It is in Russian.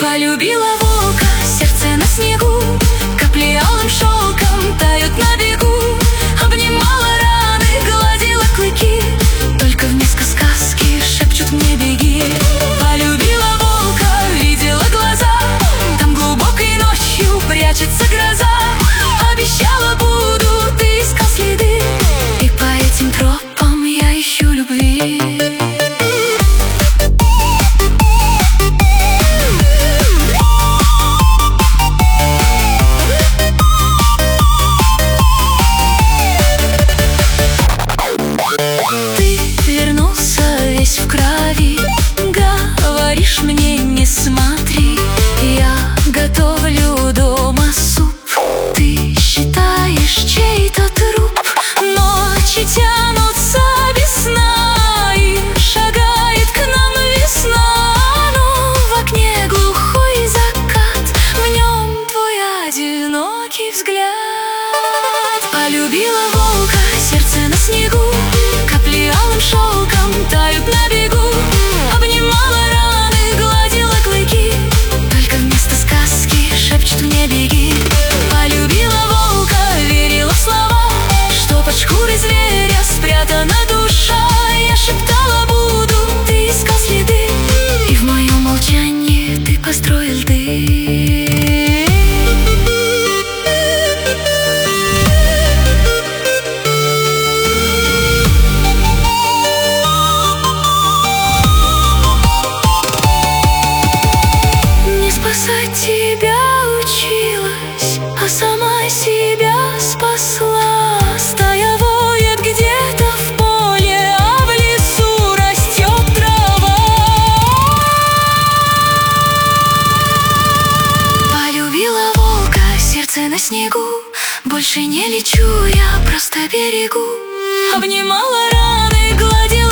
Полюбила волка, сердце на снегу, капли алым шелком тают на бегу. Обнимала раны, гладила клыки, только вместо сказки шепчут мне беги. Полюбила волка, видела глаза, там глубокой ночью прячется гроза. Обещала буду, ты искал следы, и по этим тропам я ищу любви. В крови, говоришь мне не смотри, я готовлю дома суп. Ты считаешь чей-то труп, ночи тянутся без сна, и шагает к нам весна. Но в окне глухой закат, в нем твой одинокий взгляд. Полюбила волка, сердце на снегу, капли алым шелком тают на бегу. Обнимала раны, гладила клыки, только вместо сказки шепчет мне беги. Полюбила волка, верила в слова, что под шкурой зверя спрятана душа. Я шептала буду, ты искал следы, и в моем молчании ты построил ты. Тебя училась, а сама себя спасла. Стая воет где-то в поле, а в лесу растет трава. Полюбила волка, сердце на снегу, больше не лечу, я просто берегу. Обнимала раны, гладила